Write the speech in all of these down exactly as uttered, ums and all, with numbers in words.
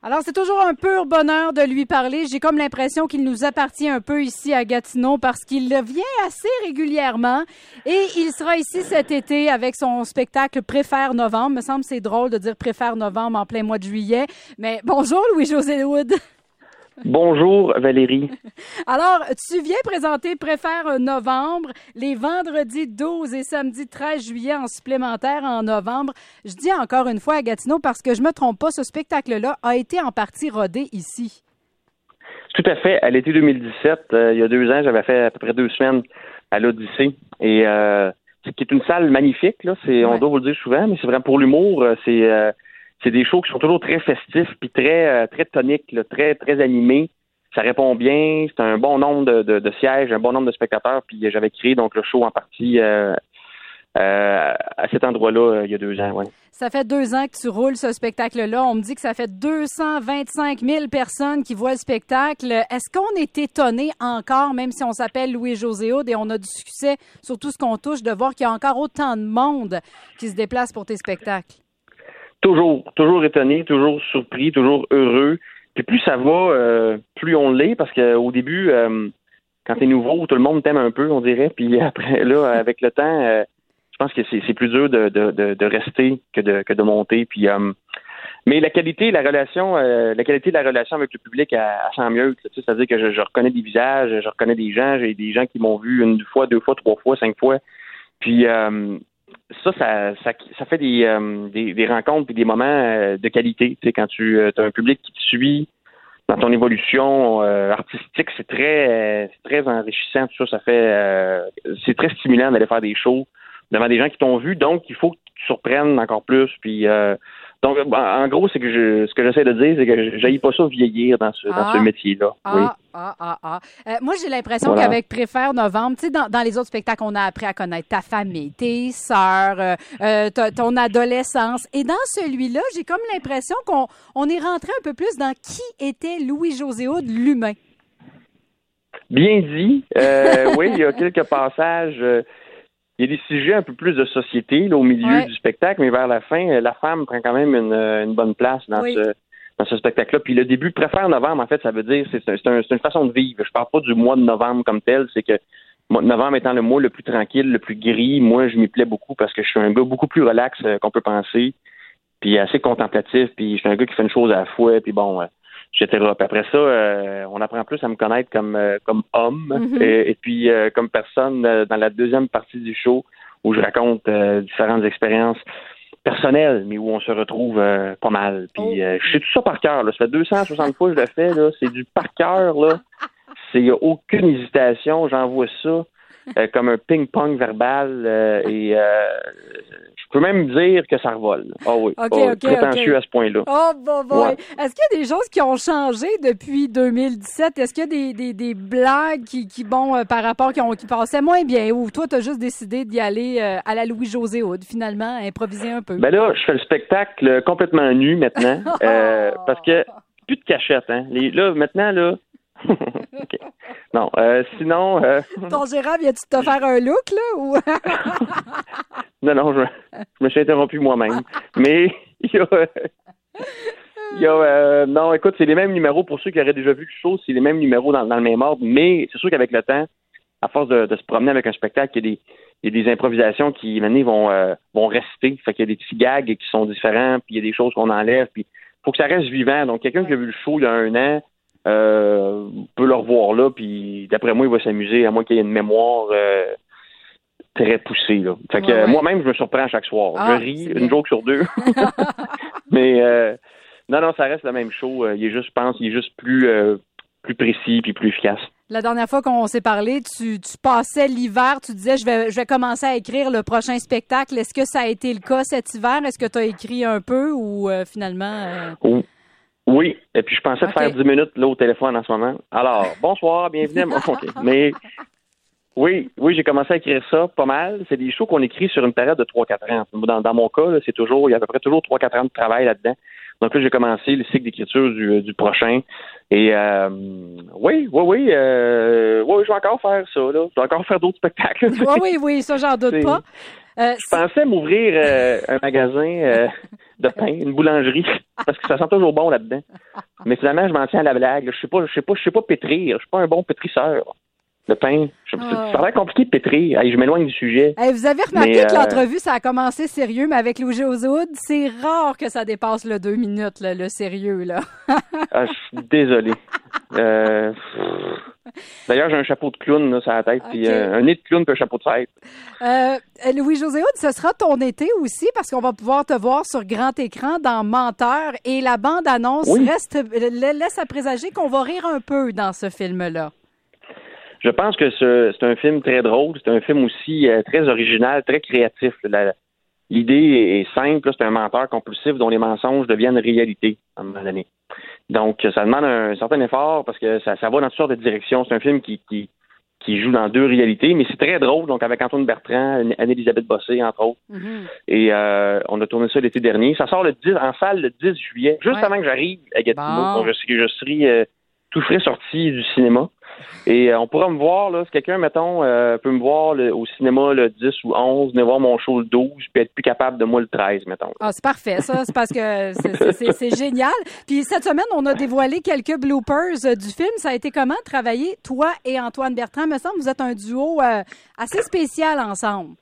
Alors, c'est toujours un pur bonheur de lui parler. J'ai comme l'impression qu'il nous appartient un peu ici à Gatineau parce qu'il vient assez régulièrement et il sera ici cet été avec son spectacle Préfère novembre. Me semble que c'est drôle de dire Préfère novembre en plein mois de juillet. Mais bonjour Louis-José Hood. Bonjour Valérie. Alors, tu viens présenter Préfère novembre les vendredis douze et samedi treize juillet en supplémentaire en novembre. Je dis encore une fois à Gatineau parce que je me trompe pas, ce spectacle-là a été en partie rodé ici. Tout à fait. À l'été deux mille dix-sept, euh, il y a deux ans, j'avais fait à peu près deux semaines à l'Odyssée. Et euh, c'est qui est une salle magnifique, là. C'est, ouais. On doit vous le dire souvent, mais c'est vraiment pour l'humour. C'est... Euh, C'est des shows qui sont toujours très festifs puis très euh, très toniques, là, très très animés. Ça répond bien. C'est un bon nombre de, de, de sièges, un bon nombre de spectateurs. Puis j'avais créé donc le show en partie euh, euh, à cet endroit-là euh, il y a deux ans. Ouais. Ça fait deux ans que tu roules ce spectacle-là. On me dit que ça fait deux cent vingt-cinq mille personnes qui voient le spectacle. Est-ce qu'on est étonné encore, même si on s'appelle Louis-José Hood et on a du succès sur tout ce qu'on touche, de voir qu'il y a encore autant de monde qui se déplace pour tes spectacles? Toujours, toujours étonné, toujours surpris, toujours heureux. Puis plus ça va, euh, plus on l'est, parce qu'au début, euh, quand t'es nouveau, tout le monde t'aime un peu, on dirait. Puis après, là, avec le temps, euh, je pense que c'est, c'est plus dur de, de, de, de rester que de, que de monter. Puis, euh, mais la qualité, la relation, euh, la qualité de la relation avec le public, elle, elle s'en mieux. Tu sais, c'est-à-dire que je, je reconnais des visages, je reconnais des gens, j'ai des gens qui m'ont vu une fois, deux fois, trois fois, cinq fois. Puis euh, Ça, ça, ça, ça fait des, euh, des, des rencontres et des moments euh, de qualité. Tu sais, quand tu euh, as un public qui te suit dans ton évolution euh, artistique, c'est très, euh, c'est très enrichissant. Tout ça, ça fait, euh, c'est très stimulant d'aller faire des shows devant des gens qui t'ont vu. Donc, il faut que tu surprennes encore plus. Puis, euh, donc, en gros, c'est que je, ce que j'essaie de dire, c'est que j'haïs pas ça vieillir dans ce, ah, dans ce métier-là. Ah, oui. ah, ah, ah. Euh, moi, j'ai l'impression voilà. qu'avec Préfère novembre, tu sais, dans, dans les autres spectacles, on a appris à connaître ta famille, tes sœurs, euh, euh, ton adolescence. Et dans celui-là, j'ai comme l'impression qu'on on est rentré un peu plus dans qui était Louis-José Hood, l'humain. Bien dit. Euh, oui, il y a quelques passages... Euh, Il y a des sujets un peu plus de société là, au milieu ouais. du spectacle, mais vers la fin, la femme prend quand même une, une bonne place dans oui. ce dans ce spectacle-là. Puis le début, Préfère novembre, en fait, ça veut dire c'est, c'est, un, c'est une façon de vivre. Je parle pas du mois de novembre comme tel, c'est que le mois de novembre étant le mois le plus tranquille, le plus gris, moi, je m'y plais beaucoup parce que je suis un gars beaucoup plus relax euh, qu'on peut penser, puis assez contemplatif, puis je suis un gars qui fait une chose à la fois, puis bon... Euh, et cetera. Puis après ça, euh, on apprend plus à me connaître comme euh, comme homme mm-hmm. et, et puis euh, comme personne euh, dans la deuxième partie du show où je raconte euh, différentes expériences personnelles, mais où on se retrouve euh, pas mal. Puis euh, je sais tout ça par cœur. Là. Ça fait deux cent soixante fois que je le fais. Là. C'est du par cœur. Là. Il n'y a aucune hésitation. J'envoie ça euh, comme un ping-pong verbal euh, et euh, je peux même dire que ça revole. Ah oh oui, okay, oh, okay, prétentieux okay. à ce point-là. Oh, bon, bon. Ouais. Est-ce qu'il y a des choses qui ont changé depuis deux mille dix-sept? Est-ce qu'il y a des, des, des blagues qui, qui bon, euh, par rapport, qui, ont, qui passaient moins bien? Ou toi, tu as juste décidé d'y aller euh, à la Louis-José Hood, finalement, improviser un peu? Ben là, je fais le spectacle complètement nu maintenant. euh, parce que plus de cachette, hein. Les, là, maintenant, là... okay. Non, euh, sinon... Euh... Ton gérant, viens-tu te faire un look, là? Ou... non, non, je, je me suis interrompu moi-même. Mais il y a... Euh, il y a euh, non, écoute, c'est les mêmes numéros. Pour ceux qui auraient déjà vu le show, c'est les mêmes numéros dans, dans le même ordre. Mais c'est sûr qu'avec le temps, à force de, de se promener avec un spectacle, il y a des, il y a des improvisations qui, maintenant, vont, euh, vont rester. Fait qu'il y a des petits gags qui sont différents, puis il y a des choses qu'on enlève. Puis il faut que ça reste vivant. Donc, quelqu'un qui a vu le show il y a un an, Euh, peut le revoir là, puis d'après moi, il va s'amuser, à moins qu'il y ait une mémoire euh, très poussée. Là. Fait que ouais, ouais. moi-même, je me surprends chaque soir. Ah, je ris, une joke sur deux. Mais euh, non, non, ça reste le même show. Il est juste, je pense, il est juste plus, euh, plus précis puis plus efficace. La dernière fois qu'on s'est parlé, tu, tu passais l'hiver, tu disais je vais, je vais commencer à écrire le prochain spectacle. Est-ce que ça a été le cas cet hiver? Est-ce que tu as écrit un peu ou euh, finalement... Euh... Oh. Oui, et puis je pensais okay. faire dix minutes là au téléphone en ce moment. Alors, bonsoir, bienvenue à mon... Okay. Mais oui, oui, j'ai commencé à écrire ça pas mal. C'est des shows qu'on écrit sur une période de trois à quatre ans. Dans, dans mon cas, là, c'est toujours, il y a à peu près toujours trois à quatre ans de travail là-dedans. Donc là, j'ai commencé le cycle d'écriture du, du prochain. Et euh, oui, oui, oui, euh, oui, je vais encore faire ça, là. Je vais encore faire d'autres spectacles. Oui, oui, oui, ça, j'en doute pas. Euh, je pensais m'ouvrir euh, un magasin euh, de pain, une boulangerie, parce que ça sent toujours bon là-dedans. Mais finalement, je m'en tiens à la blague. Je sais pas, je sais pas, je sais pas pétrir. Je suis pas un bon pétrisseur de pain. Je, oh. Ça a l'air compliqué de pétrir. Hey, je m'éloigne du sujet. Hey, vous avez remarqué mais, que euh... l'entrevue, ça a commencé sérieux, mais avec Louis-José Hood, c'est rare que ça dépasse le deux minutes, là, le sérieux, là. Ah, je suis désolé. Euh... D'ailleurs, j'ai un chapeau de clown là, sur la tête, okay. Puis euh, un nez de clown puis un chapeau de fête. Euh, Louis-José Hood, ce sera ton été aussi parce qu'on va pouvoir te voir sur grand écran dans Menteur et la bande-annonce oui. reste laisse à présager qu'on va rire un peu dans ce film-là. Je pense que ce, c'est un film très drôle, c'est un film aussi euh, très original, très créatif. La, l'idée est simple, là, c'est un menteur compulsif dont les mensonges deviennent réalité à un moment donné. Donc, ça demande un certain effort parce que ça, ça va dans toutes sortes de directions. C'est un film qui, qui, qui joue dans deux réalités, mais c'est très drôle. Donc, avec Antoine Bertrand, Anne-Élisabeth Bossé, entre autres. Mm-hmm. Et euh, on a tourné ça l'été dernier. Ça sort le dix, en salle le dix juillet, juste ouais. avant que j'arrive à Gatineau. Bon. Donc, je serai, je serai euh, tout frais sorti du cinéma. Et euh, on pourra me voir, là, si quelqu'un, mettons, euh, peut me voir le, au cinéma le dix ou onze, venir voir mon show le douze, puis être plus capable de moi le treize, mettons. Ah, c'est parfait, ça. C'est parce que c'est, c'est, c'est, c'est génial. Puis cette semaine, on a dévoilé quelques bloopers euh, du film. Ça a été comment travailler, toi et Antoine Bertrand? Il me semble que vous êtes un duo euh, assez spécial ensemble.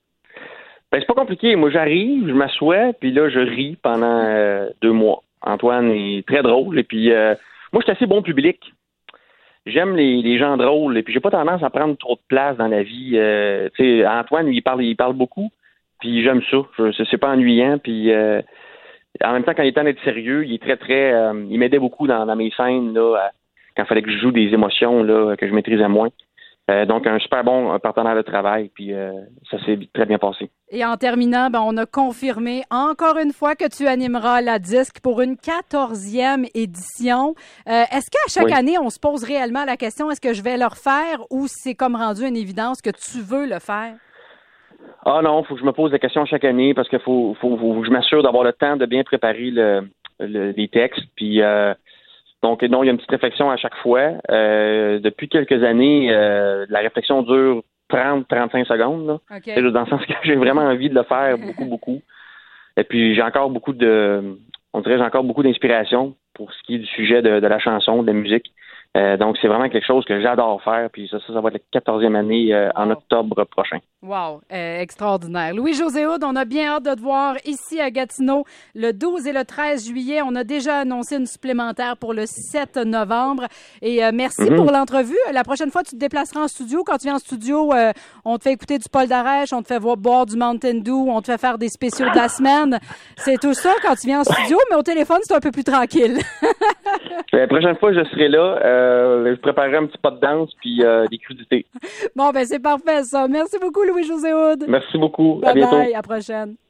Ben, c'est pas compliqué. Moi, j'arrive, je m'assois, puis là, je ris pendant euh, deux mois. Antoine est très drôle, et puis euh, moi, je suis assez bon public. J'aime les, les gens drôles, et puis j'ai pas tendance à prendre trop de place dans la vie. Euh, tu sais, Antoine, lui, il parle, il parle beaucoup, puis j'aime ça. Je, c'est pas ennuyant, puis euh, en même temps, quand il est temps d'être sérieux, il est très, très... Euh, il m'aidait beaucoup dans, dans mes scènes, là, à, quand il fallait que je joue des émotions là que je maîtrisais moins. Euh, donc, un super bon partenaire de travail, puis euh, ça s'est très bien passé. Et en terminant, ben, on a confirmé encore une fois que tu animeras la disque pour une quatorzième édition. Euh, est-ce qu'à chaque oui. année, on se pose réellement la question, est-ce que je vais le refaire ou c'est comme rendu une évidence que tu veux le faire? Ah non, il faut que je me pose la question chaque année parce qu'il faut, faut, faut que je m'assure d'avoir le temps de bien préparer le, le, les textes, puis... Euh, Donc, non, il y a une petite réflexion à chaque fois. Euh, depuis quelques années, euh, la réflexion dure trente à trente-cinq secondes. Là. Okay. Dans le sens que j'ai vraiment envie de le faire beaucoup, beaucoup. Et puis, j'ai encore beaucoup de... On dirait j'ai encore beaucoup d'inspiration pour ce qui est du sujet de, de la chanson, de la musique. Euh, donc, c'est vraiment quelque chose que j'adore faire. Puis ça, ça, ça va être la quatorzième année euh, en wow. octobre prochain. Wow! Euh, extraordinaire. Louis-José Hood, on a bien hâte de te voir ici à Gatineau le douze et le treize juillet. On a déjà annoncé une supplémentaire pour le sept novembre. Et euh, merci mm-hmm. pour l'entrevue. La prochaine fois, tu te déplaceras en studio. Quand tu viens en studio, euh, on te fait écouter du Paul Darèche, on te fait voir, boire du Mountain Dew, on te fait faire des spéciaux de la semaine. C'est tout ça quand tu viens en studio, mais au téléphone, c'est un peu plus tranquille. La prochaine fois, je serai là. Euh, je préparerai un petit pas de danse puis euh, des crudités. Bon, ben c'est parfait, ça. Merci beaucoup, Louis-José Hood. Merci beaucoup. Bye à bientôt. Bye, à la prochaine.